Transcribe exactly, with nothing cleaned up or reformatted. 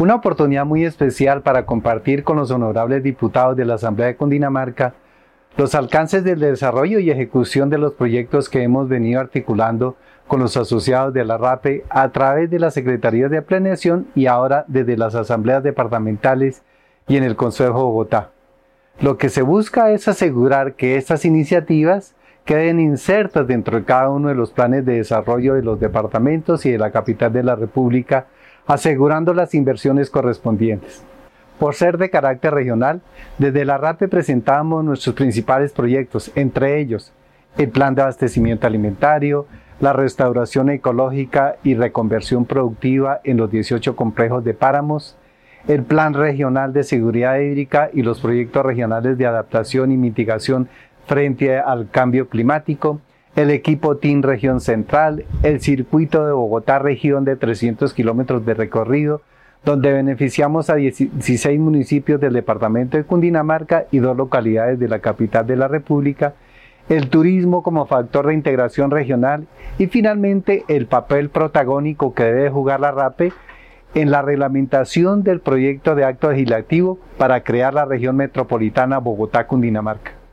Una oportunidad muy especial para compartir con los honorables diputados de la Asamblea de Cundinamarca los alcances del desarrollo y ejecución de los proyectos que hemos venido articulando con los asociados de la RAPE a través de las Secretarías de Planeación y ahora desde las asambleas departamentales y en el Consejo de Bogotá. Lo que se busca es asegurar que estas iniciativas queden insertas dentro de cada uno de los planes de desarrollo de los departamentos y de la capital de la República, asegurando las inversiones correspondientes. Por ser de carácter regional, desde la RAPE presentamos nuestros principales proyectos, entre ellos el Plan de Abastecimiento Alimentario, la restauración ecológica y reconversión productiva en los dieciocho complejos de páramos, el Plan Regional de Seguridad Hídrica y los proyectos regionales de adaptación y mitigación frente al cambio climático, el equipo Team Región Central, el circuito de Bogotá Región de trescientos kilómetros de recorrido, donde beneficiamos a dieciséis municipios del departamento de Cundinamarca y dos localidades de la capital de la República, el turismo como factor de integración regional y finalmente el papel protagónico que debe jugar la RAPE en la reglamentación del proyecto de acto legislativo para crear la región metropolitana Bogotá-Cundinamarca.